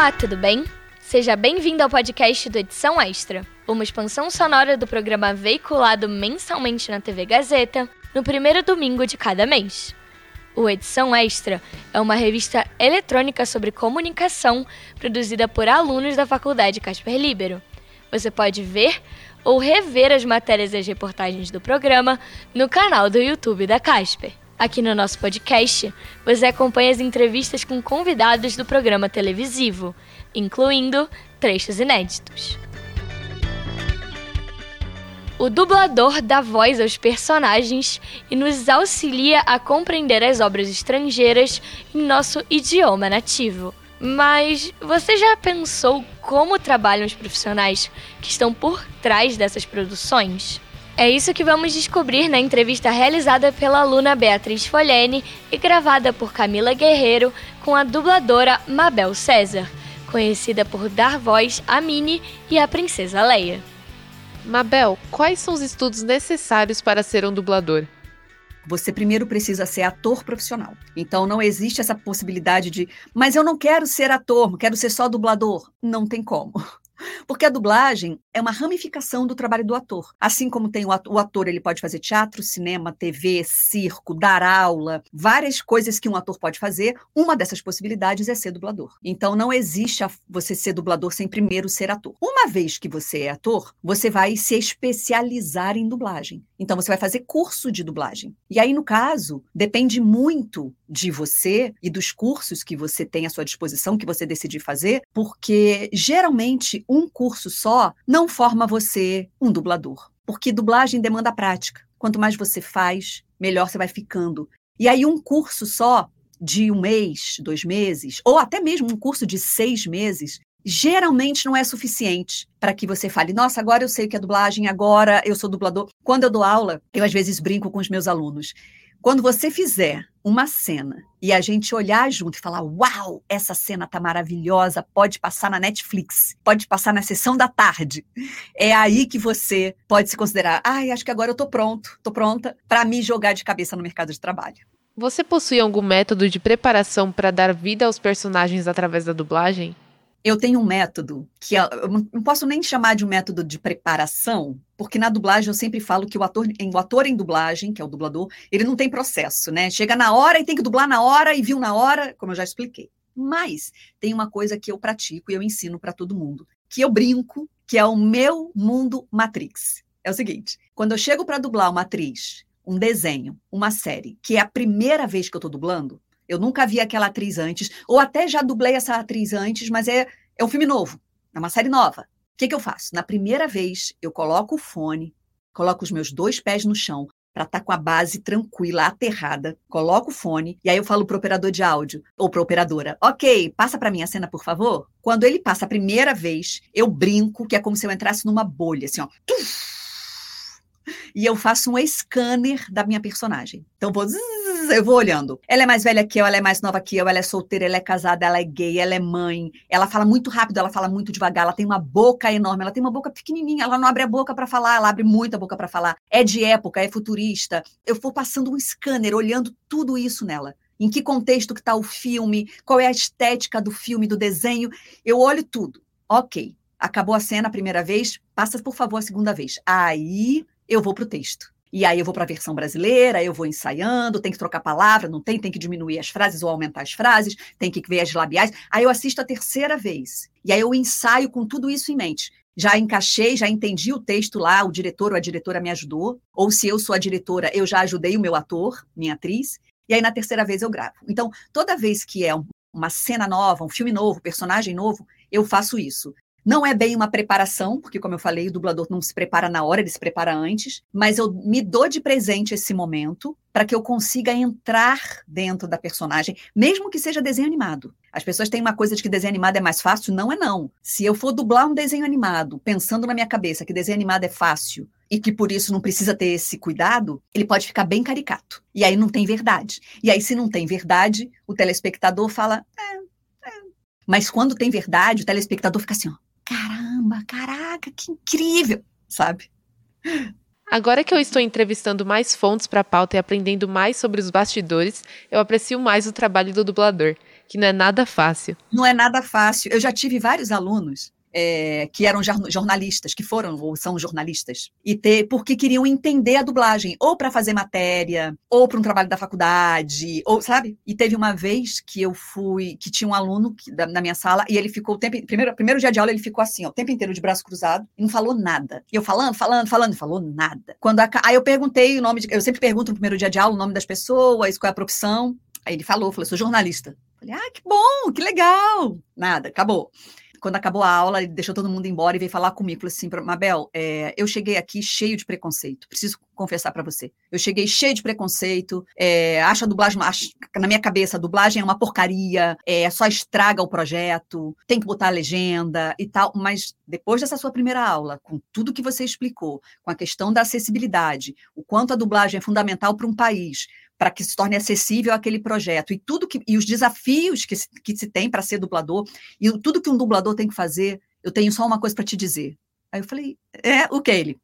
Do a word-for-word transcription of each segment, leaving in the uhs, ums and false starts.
Olá, tudo bem? Seja bem-vindo ao podcast do Edição Extra, uma expansão sonora do programa veiculado mensalmente na T V Gazeta, no primeiro domingo de cada mês. O Edição Extra é uma revista eletrônica sobre comunicação produzida por alunos da Faculdade Casper Libero. Você pode ver ou rever as matérias e as reportagens do programa no canal do YouTube da Casper. Aqui no nosso podcast, você acompanha as entrevistas com convidados do programa televisivo, incluindo trechos inéditos. O dublador dá voz aos personagens e nos auxilia a compreender as obras estrangeiras em nosso idioma nativo. Mas você já pensou como trabalham os profissionais que estão por trás dessas produções? É isso que vamos descobrir na entrevista realizada pela aluna Beatriz Folhene e gravada por Camila Guerreiro com a dubladora Mabel César, conhecida por dar voz a Minnie e a Princesa Leia. Mabel, quais são os estudos necessários para ser um dublador? Você primeiro precisa ser ator profissional. Então não existe essa possibilidade de, mas eu não quero ser ator, quero ser só dublador. Não tem como. Porque a dublagem é uma ramificação do trabalho do ator. Assim como tem o ator, o ator ele pode fazer teatro, cinema, T V, circo, dar aula, várias coisas que um ator pode fazer. Uma dessas possibilidades é ser dublador. Então não existe a, você ser dublador sem primeiro ser ator. Uma vez que você é ator, você vai se especializar em dublagem. Então você vai fazer curso de dublagem. E aí, no caso, depende muito de você e dos cursos que você tem à sua disposição, que você decidir fazer, porque geralmente um curso só não forma você um dublador, porque dublagem demanda prática. Quanto mais você faz, melhor você vai ficando. E aí um curso só de um mês, dois meses, ou até mesmo um curso de seis meses, geralmente não é suficiente para que você fale, nossa, agora eu sei o que é dublagem, agora eu sou dublador. Quando eu dou aula, eu às vezes brinco com os meus alunos. Quando você fizer uma cena e a gente olhar junto e falar, uau, essa cena tá maravilhosa, pode passar na Netflix, pode passar na sessão da tarde, é aí que você pode se considerar, ai, acho que agora eu tô pronto, tô pronta para me jogar de cabeça no mercado de trabalho. Você possui algum método de preparação para dar vida aos personagens através da dublagem? Eu tenho um método que eu não posso nem chamar de um método de preparação, porque na dublagem eu sempre falo que o ator, o ator em dublagem, que é o dublador, ele não tem processo, né? Chega na hora e tem que dublar na hora e viu na hora, como eu já expliquei. Mas tem uma coisa que eu pratico e eu ensino para todo mundo, que eu brinco, que é o meu mundo Matrix. É o seguinte, quando eu chego para dublar uma atriz, um desenho, uma série, que é a primeira vez que eu estou dublando, eu nunca vi aquela atriz antes, ou até já dublei essa atriz antes, mas é, é um filme novo, é uma série nova. O que, que eu faço? Na primeira vez, eu coloco o fone, coloco os meus dois pés no chão, para estar com a base tranquila, aterrada, coloco o fone, e aí eu falo pro operador de áudio, ou pra operadora, ok, passa para mim a cena, por favor. Quando ele passa a primeira vez, eu brinco, que é como se eu entrasse numa bolha, assim, ó. E eu faço um scanner da minha personagem. Então, vou, zzz, eu vou olhando. Ela é mais velha que eu, ela é mais nova que eu, ela é solteira, ela é casada, ela é gay, ela é mãe. Ela fala muito rápido, ela fala muito devagar, ela tem uma boca enorme, ela tem uma boca pequenininha, ela não abre a boca para falar, ela abre muita boca para falar. É de época, é futurista. Eu vou passando um scanner, olhando tudo isso nela. Em que contexto que está o filme, qual é a estética do filme, do desenho. Eu olho tudo. Ok, acabou a cena a primeira vez, passa, por favor, a segunda vez. Aí eu vou para o texto. E aí eu vou para a versão brasileira, eu vou ensaiando, tem que trocar palavra, não tem, tem que diminuir as frases ou aumentar as frases, tem que ver as labiais. Aí eu assisto a terceira vez. E aí eu ensaio com tudo isso em mente. Já encaixei, já entendi o texto lá, o diretor ou a diretora me ajudou. Ou se eu sou a diretora, eu já ajudei o meu ator, minha atriz. E aí na terceira vez eu gravo. Então, toda vez que é uma cena nova, um filme novo, um personagem novo, eu faço isso. Não é bem uma preparação, porque, como eu falei, o dublador não se prepara na hora, ele se prepara antes, mas eu me dou de presente esse momento para que eu consiga entrar dentro da personagem, mesmo que seja desenho animado. As pessoas têm uma coisa de que desenho animado é mais fácil, não é não. Se eu for dublar um desenho animado, pensando na minha cabeça que desenho animado é fácil e que por isso não precisa ter esse cuidado, ele pode ficar bem caricato. E aí não tem verdade. E aí, se não tem verdade, o telespectador fala... É, é. Mas quando tem verdade, o telespectador fica assim, ó. Caramba, caraca, que incrível, sabe? Agora que eu estou entrevistando mais fontes para a pauta e aprendendo mais sobre os bastidores, eu aprecio mais o trabalho do dublador. que não é nada fácil. Não é nada fácil. Eu já tive vários alunos é, que eram jornalistas, que foram ou são jornalistas, e ter, porque queriam entender a dublagem, ou para fazer matéria, ou para um trabalho da faculdade, ou sabe? E teve uma vez que eu fui, que tinha um aluno que, da, na minha sala, e ele ficou o tempo, primeiro, primeiro dia de aula, ele ficou assim, ó, o tempo inteiro de braço cruzado, e não falou nada. E eu falando, falando, falando, não falou nada. Quando a, aí eu perguntei o nome, de, eu sempre pergunto no primeiro dia de aula o nome das pessoas, qual é a profissão. Aí ele falou, falou, sou jornalista. Falei, ah, que bom, que legal. Nada, acabou. Quando acabou a aula, ele deixou todo mundo embora e veio falar comigo. Falei assim, Mabel, é, eu cheguei aqui cheio de preconceito. Preciso confessar para você. Eu cheguei cheio de preconceito. É, acho a dublagem, acho, na minha cabeça, a dublagem é uma porcaria. É, só estraga o projeto. Tem que botar a legenda e tal. Mas depois dessa sua primeira aula, com tudo que você explicou, com a questão da acessibilidade, o quanto a dublagem é fundamental para um país, para que se torne acessível aquele projeto, e tudo que, e os desafios que se, que se tem para ser dublador, e o, tudo que um dublador tem que fazer, eu tenho só uma coisa para te dizer. Aí eu falei, é, o que ele?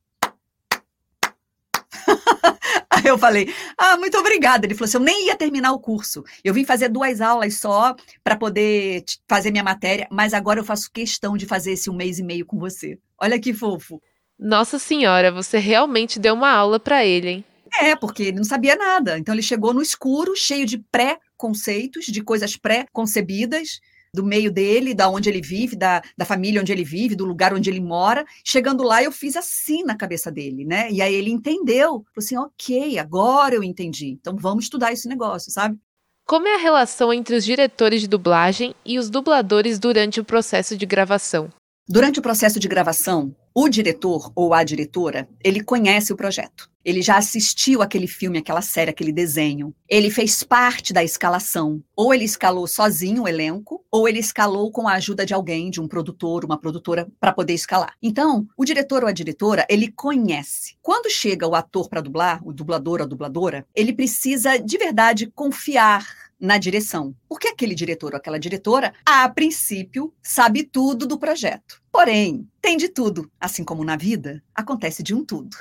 Aí eu falei, ah, muito obrigada. Ele falou assim, eu nem ia terminar o curso, eu vim fazer duas aulas só para poder fazer minha matéria, mas agora eu faço questão de fazer esse um mês e meio com você. Olha que fofo. Nossa senhora, você realmente deu uma aula para ele, hein? É, porque ele não sabia nada. Então ele chegou no escuro, cheio de pré-conceitos, de coisas pré-concebidas, do meio dele, da onde ele vive, da, da família onde ele vive, do lugar onde ele mora. Chegando lá, eu fiz assim na cabeça dele, né? E aí ele entendeu. Falou assim, ok, agora eu entendi. Então vamos estudar esse negócio, sabe? Como é a relação entre os diretores de dublagem e os dubladores durante o processo de gravação? Durante o processo de gravação, o diretor ou a diretora, ele conhece o projeto. Ele já assistiu aquele filme, aquela série, aquele desenho. Ele fez parte da escalação. Ou ele escalou sozinho o elenco, ou ele escalou com a ajuda de alguém, de um produtor, uma produtora, para poder escalar. Então, o diretor ou a diretora, ele conhece. Quando chega o ator para dublar, o dublador ou a dubladora, ele precisa, de verdade, confiar na direção. Porque aquele diretor ou aquela diretora, a princípio, sabe tudo do projeto. Porém, tem de tudo. Assim como na vida, acontece de um tudo.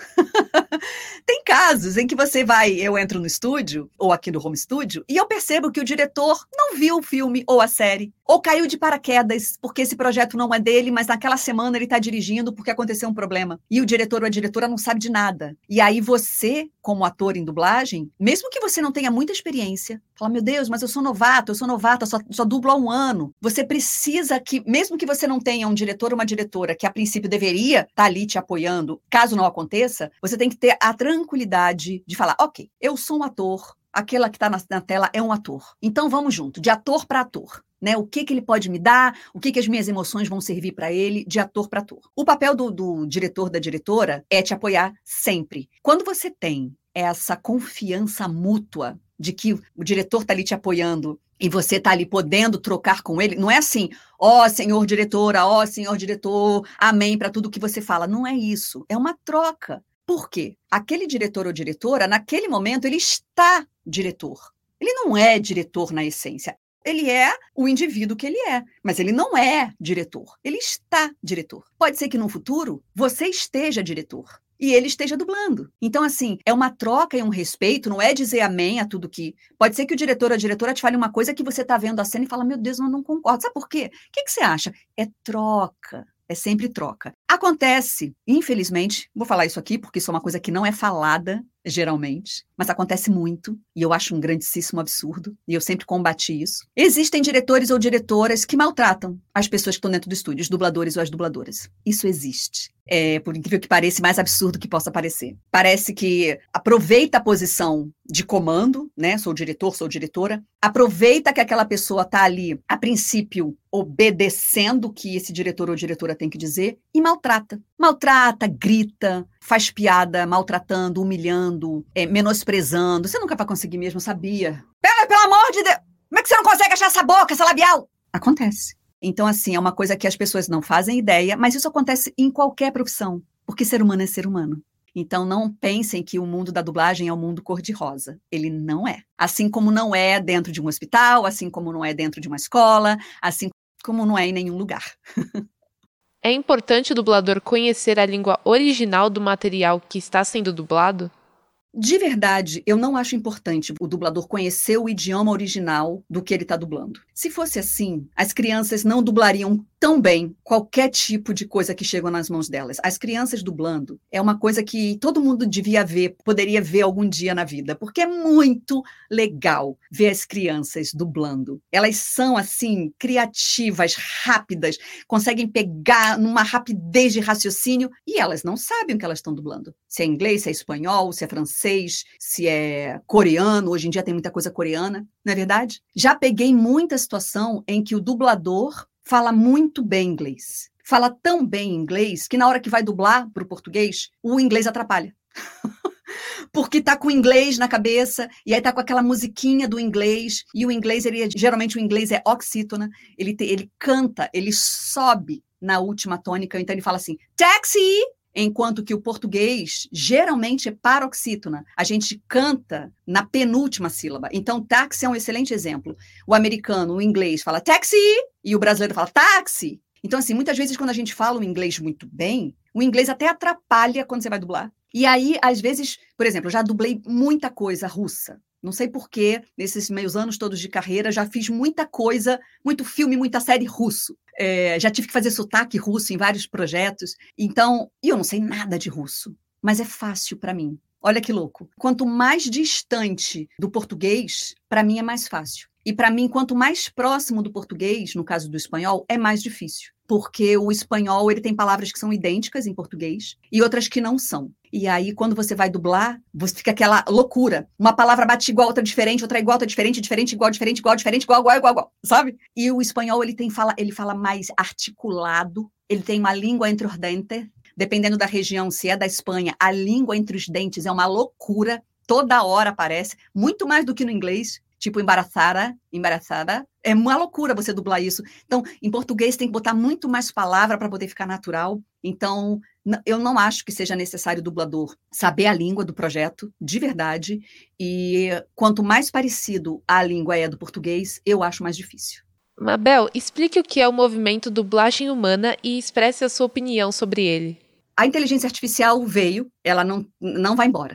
Tem casos em que você vai, eu entro no estúdio, ou aqui no home studio, e eu percebo que o diretor não viu o filme ou a série, ou caiu de paraquedas, porque esse projeto não é dele, mas naquela semana ele está dirigindo porque aconteceu um problema. E o diretor ou a diretora não sabe de nada. E aí você, como ator em dublagem, mesmo que você não tenha muita experiência, fala, meu Deus, mas eu sou novato, eu sou novata, só, só dublo há um ano. Você precisa que, mesmo que você não tenha um diretor ou uma diretora que a princípio deveria estar ali te apoiando, caso não aconteça, você tem que ter a tranquilidade de falar, ok, eu sou um ator, aquela que está na, na tela é um ator. Então vamos junto, de ator para ator. Né, o que, que ele pode me dar, o que, que as minhas emoções vão servir para ele, de ator para ator. O papel do, do diretor, da diretora, é te apoiar sempre. Quando você tem essa confiança mútua de que o diretor está ali te apoiando e você está ali podendo trocar com ele, não é assim, ó, oh, senhor diretora, ó, oh, senhor diretor, amém para tudo que você fala. Não é isso, é uma troca. Por quê? Aquele diretor ou diretora, naquele momento, ele está diretor. Ele não é diretor na essência. Ele é o indivíduo que ele é, mas ele não é diretor. Ele está diretor. Pode ser que no futuro você esteja diretor e ele esteja dublando. Então, assim, é uma troca e um respeito, não é dizer amém a tudo que... Pode ser que o diretor ou a diretora te fale uma coisa que você está vendo a cena e fala, meu Deus, eu não concordo. Sabe por quê? O que, que você acha? É troca. É sempre troca. Acontece, infelizmente, vou falar isso aqui porque isso é uma coisa que não é falada, geralmente, mas acontece muito, e eu acho um grandíssimo absurdo, e eu sempre combati isso. Existem diretores ou diretoras que maltratam as pessoas que estão dentro do estúdio, os dubladores ou as dubladoras. Isso existe. É, por incrível que pareça, mais absurdo que possa parecer. Parece que aproveita a posição de comando, né? Sou diretor, sou diretora, aproveita que aquela pessoa está ali, a princípio, obedecendo o que esse diretor ou diretora tem que dizer, e maltrata. Maltrata, grita, faz piada, maltratando, humilhando, é, menosprezando. Você nunca vai conseguir mesmo, sabia? Pelo, pelo amor de Deus! Como é que você não consegue achar essa boca, essa labial? Acontece. Então, assim, é uma coisa que as pessoas não fazem ideia, mas isso acontece em qualquer profissão, porque ser humano é ser humano. Então, não pensem que o mundo da dublagem é um mundo cor-de-rosa. Ele não é. Assim como não é dentro de um hospital, assim como não é dentro de uma escola, assim como não é em nenhum lugar. É importante o dublador conhecer a língua original do material que está sendo dublado? De verdade, eu não acho importante o dublador conhecer o idioma original do que ele está dublando. Se fosse assim, as crianças não dublariam tão bem qualquer tipo de coisa que chega nas mãos delas. As crianças dublando é uma coisa que todo mundo devia ver, poderia ver algum dia na vida, porque é muito legal ver as crianças dublando. Elas são, assim, criativas, rápidas, conseguem pegar numa rapidez de raciocínio e elas não sabem o que elas estão dublando. Se é inglês, se é espanhol, se é francês, se é coreano, hoje em dia tem muita coisa coreana, não é verdade? Já peguei muita situação em que o dublador fala muito bem inglês. Fala tão bem inglês que na hora que vai dublar para o português, o inglês atrapalha. Porque tá com o inglês na cabeça, e aí tá com aquela musiquinha do inglês, e o inglês, ele, geralmente o inglês é oxítona, ele, te, ele canta, ele sobe na última tônica, então ele fala assim, taxi! Enquanto que o português geralmente é paroxítona. A gente canta na penúltima sílaba. Então, táxi é um excelente exemplo. O americano, o inglês, fala taxi, e o brasileiro fala táxi. Então, assim, muitas vezes quando a gente fala o inglês muito bem, o inglês até atrapalha quando você vai dublar. E aí, às vezes, por exemplo, eu já dublei muita coisa russa. Não sei porquê, nesses meus anos todos de carreira, já fiz muita coisa, muito filme, muita série russo. É, já tive que fazer sotaque russo em vários projetos. Então, e eu não sei nada de russo, mas é fácil para mim. Olha que louco. Quanto mais distante do português, para mim é mais fácil. E para mim, quanto mais próximo do português, no caso do espanhol, é mais difícil. Porque o espanhol, ele tem palavras que são idênticas em português e outras que não são. E aí, quando você vai dublar, você fica aquela loucura. Uma palavra bate igual, outra diferente, outra igual, outra diferente, diferente, igual, diferente, igual, diferente, igual, igual, igual, igual, sabe? E o espanhol, ele, tem fala, ele fala mais articulado, ele tem uma língua entre os dentes. Dependendo da região, se é da Espanha, a língua entre os dentes é uma loucura. Toda hora aparece, muito mais do que no inglês. Tipo embaraçada, embaraçada. É uma loucura você dublar isso. Então, em português tem que botar muito mais palavra para poder ficar natural. Então, eu não acho que seja necessário o dublador saber a língua do projeto, de verdade. E quanto mais parecido a língua é do português, eu acho mais difícil. Mabel, explique o que é o movimento dublagem humana e expresse a sua opinião sobre ele. A inteligência artificial veio, ela não, não vai embora.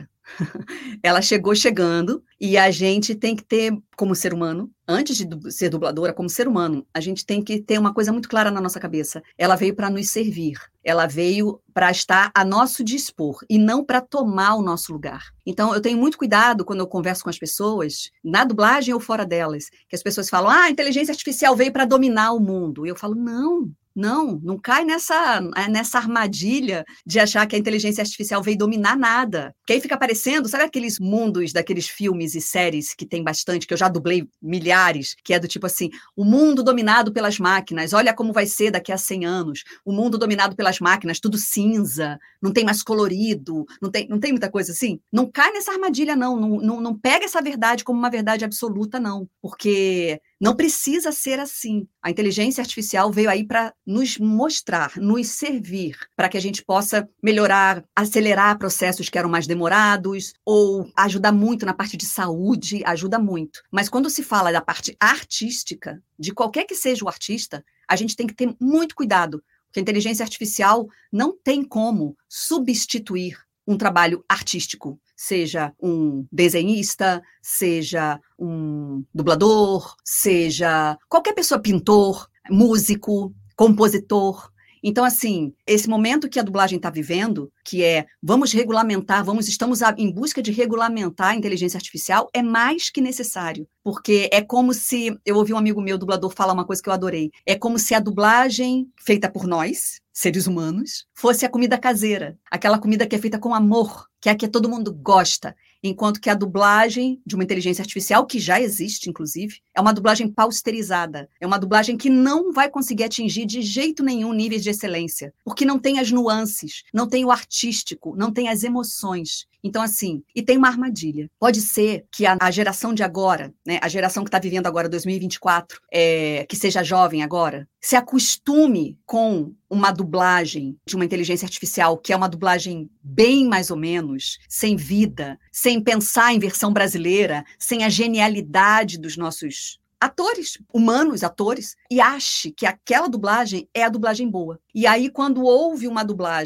Ela chegou chegando e a gente tem que ter, como ser humano, antes de ser dubladora, como ser humano, a gente tem que ter uma coisa muito clara na nossa cabeça. Ela veio para nos servir, ela veio para estar a nosso dispor e não para tomar o nosso lugar. Então, eu tenho muito cuidado quando eu converso com as pessoas, na dublagem ou fora delas, que as pessoas falam, ah, a inteligência artificial veio para dominar o mundo. E eu falo, não. Não, não cai nessa, nessa armadilha de achar que a inteligência artificial veio dominar nada. Que aí fica aparecendo, sabe aqueles mundos daqueles filmes e séries que tem bastante, que eu já dublei milhares, que é do tipo assim, o mundo dominado pelas máquinas, olha como vai ser daqui a cem anos. O mundo dominado pelas máquinas, tudo cinza, não tem mais colorido, não tem, não tem muita coisa assim. Não cai nessa armadilha, não. Não, não, não pega essa verdade como uma verdade absoluta, não. Porque não precisa ser assim. A inteligência artificial veio aí para nos mostrar, nos servir, para que a gente possa melhorar, acelerar processos que eram mais demorados, ou ajudar muito na parte de saúde, ajuda muito. Mas quando se fala da parte artística, de qualquer que seja o artista, a gente tem que ter muito cuidado, porque a inteligência artificial não tem como substituir um trabalho artístico, seja um desenhista, seja um dublador, seja qualquer pessoa, pintor, músico, compositor. Então, assim, esse momento que a dublagem está vivendo, que é vamos regulamentar, vamos, estamos em busca de regulamentar a inteligência artificial, é mais que necessário. Porque é como se, eu ouvi um amigo meu, dublador, falar uma coisa que eu adorei, é como se a dublagem feita por nós, seres humanos, fosse a comida caseira, aquela comida que é feita com amor, que é a que todo mundo gosta, enquanto que a dublagem de uma inteligência artificial, que já existe, inclusive, é uma dublagem pausterizada, é uma dublagem que não vai conseguir atingir de jeito nenhum níveis de excelência, porque não tem as nuances, não tem o artístico, não tem as emoções. Então, assim, e tem uma armadilha. Pode ser que a, a geração de agora, né, a geração que está vivendo agora, dois mil e vinte e quatro, é, que seja jovem agora, se acostume com uma dublagem de uma inteligência artificial, que é uma dublagem bem mais ou menos, sem vida, sem pensar em versão brasileira, sem a genialidade dos nossos atores, humanos, atores, e ache que aquela dublagem é a dublagem boa. E aí, quando houve uma dublagem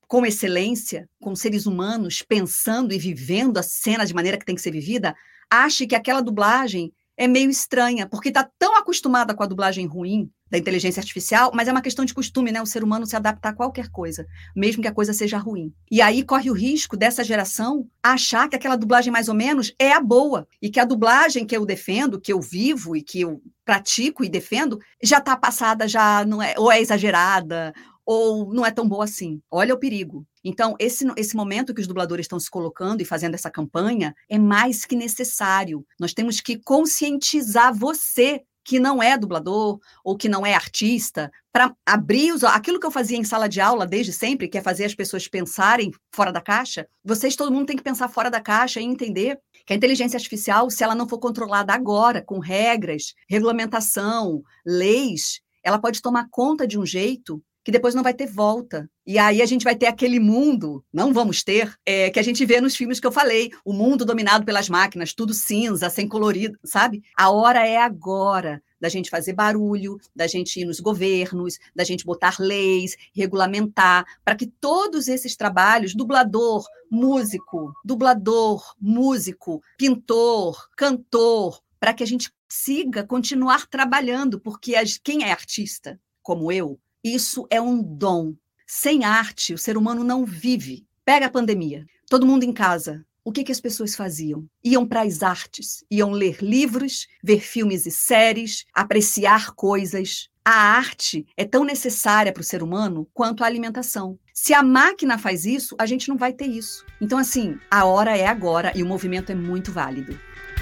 com excelência, com seres humanos pensando e vivendo a cena de maneira que tem que ser vivida, ache que aquela dublagem é meio estranha, porque está tão acostumada com a dublagem ruim da inteligência artificial, mas é uma questão de costume, né? O ser humano se adapta a qualquer coisa, mesmo que a coisa seja ruim. E aí corre o risco dessa geração achar que aquela dublagem mais ou menos é a boa, e que a dublagem que eu defendo, que eu vivo e que eu pratico e defendo, já está passada, já não é, ou é exagerada, ou não é tão boa assim. Olha o perigo. Então, esse, esse momento que os dubladores estão se colocando e fazendo essa campanha é mais que necessário. Nós temos que conscientizar você que não é dublador ou que não é artista, para abrir os, aquilo que eu fazia em sala de aula desde sempre, que é fazer as pessoas pensarem fora da caixa. Vocês, todo mundo tem que pensar fora da caixa e entender que a inteligência artificial, se ela não for controlada agora, com regras, regulamentação, leis, ela pode tomar conta de um jeito que depois não vai ter volta. E aí a gente vai ter aquele mundo, não vamos ter, é, que a gente vê nos filmes que eu falei, o mundo dominado pelas máquinas, tudo cinza, sem colorido, sabe? A hora é agora da gente fazer barulho, da gente ir nos governos, da gente botar leis, regulamentar, para que todos esses trabalhos, dublador, músico, dublador, músico, pintor, cantor, para que a gente consiga continuar trabalhando, porque as, quem é artista, como eu, isso é um dom. Sem arte, o ser humano não vive. Pega a pandemia. Todo mundo em casa. O que, que as pessoas faziam? Iam para as artes. Iam ler livros, ver filmes e séries, apreciar coisas. A arte é tão necessária para o ser humano quanto a alimentação. Se a máquina faz isso, a gente não vai ter isso. Então, assim, a hora é agora e o movimento é muito válido.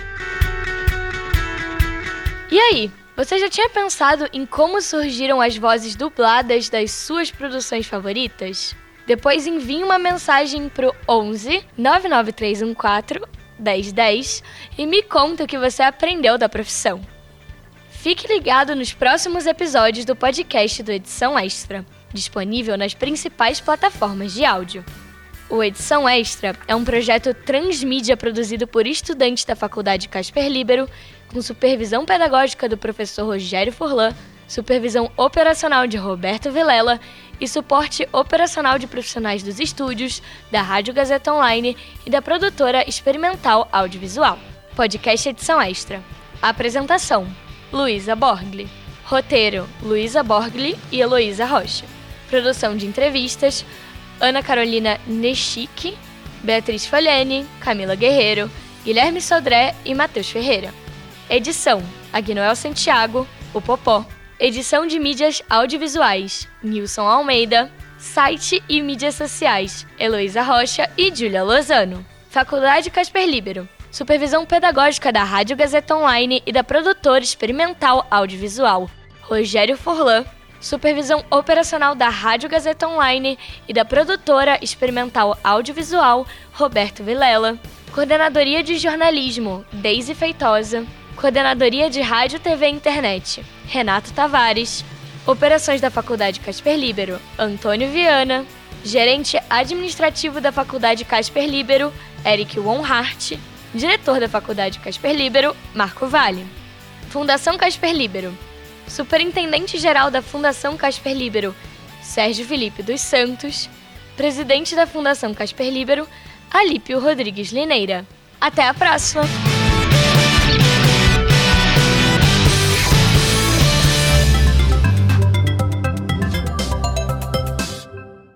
E aí? Você já tinha pensado em como surgiram as vozes dubladas das suas produções favoritas? Depois envie uma mensagem pro onze, nove nove três um quatro, um zero um zero e me conta o que você aprendeu da profissão. Fique ligado nos próximos episódios do podcast do Edição Extra, disponível nas principais plataformas de áudio. O Edição Extra é um projeto transmídia produzido por estudantes da Faculdade Casper Líbero, com supervisão pedagógica do professor Rogério Furlan, supervisão operacional de Roberto Vilela e suporte operacional de profissionais dos estúdios, da Rádio Gazeta Online e da produtora experimental audiovisual. Podcast Edição Extra. Apresentação: Luísa Borgli. Roteiro: Luísa Borgli e Heloísa Rocha. Produção de entrevistas: Ana Carolina Nechique, Beatriz Folhene, Camila Guerreiro, Guilherme Sodré e Matheus Ferreira. Edição: Agnoel Santiago, o Popó. Edição de mídias audiovisuais: Nilson Almeida. Site e mídias sociais: Heloísa Rocha e Júlia Lozano. Faculdade Casper Líbero. Supervisão pedagógica da Rádio Gazeta Online e da produtora experimental audiovisual Rogério Furlan. Supervisão operacional da Rádio Gazeta Online e da produtora experimental audiovisual Roberto Vilela. Coordenadoria de jornalismo Deise Feitosa. Coordenadoria de Rádio, T V e Internet Renato Tavares. Operações da Faculdade Casper Líbero Antônio Viana. Gerente administrativo da Faculdade Casper Líbero Eric Wonhart. Diretor da Faculdade Casper Líbero Marco Vale. Fundação Casper Líbero. Superintendente-geral da Fundação Casper Líbero Sérgio Felipe dos Santos. Presidente da Fundação Casper Líbero Alípio Rodrigues Lineira. Até a próxima!